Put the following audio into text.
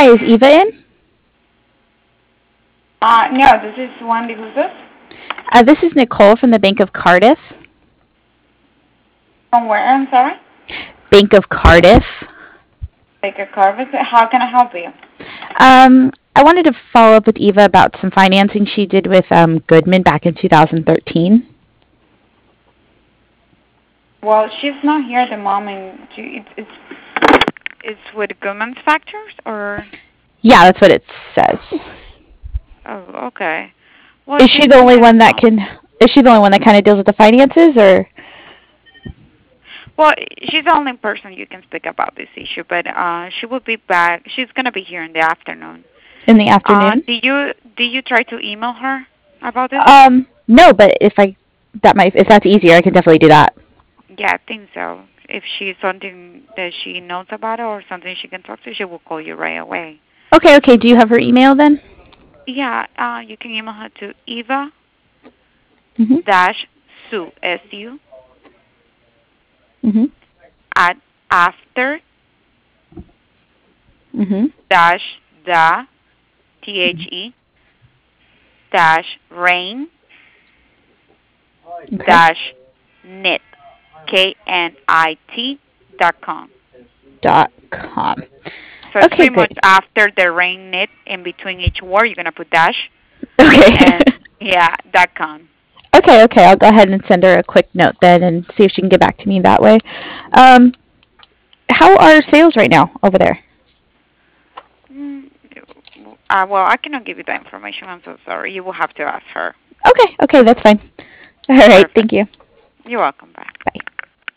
Hi, is Eva in? No, this is Wendy. Who's this? This is Nicole from the Bank of Cardiff. From where? I'm sorry. Bank of Cardiff. Baker Carvis. How can I help you? I wanted to follow up with Eva about some financing she did with Goodman back in 2013. Well, she's not here at the moment. It's with Goodman's Factors, or? Yeah, that's what it says. Oh, okay. Well, Is she's she the not only here at one the that moment. can? Is she the only one that kind of deals with the finances, or? Well, she's the only person you can speak about this issue, but she will be back. She's gonna be here in the afternoon. In the afternoon? Did you try to email her about this? No, but if that's easier, I can definitely do that. Yeah, I think so. If she's something that she knows about it or something she can talk to, she will call you right away. Okay. Do you have her email then? Yeah, you can email her to Eva Mhm. dash Sue SU Mhm. at after Mhm. dash the THE dash rain Okay. dash knit KNIT.com. .com. So it's Okay, pretty much great. after the rain knit in between each word you're gonna put dash Okay. and yeah .com. Okay. I'll go ahead and send her a quick note then and see if she can get back to me that way. Um, how are sales right now over there? Mm, well, I cannot give you that information. I'm so sorry. You will have to ask her. Okay, that's fine. All right, Perfect. thank you. You're welcome. Bye. Bye.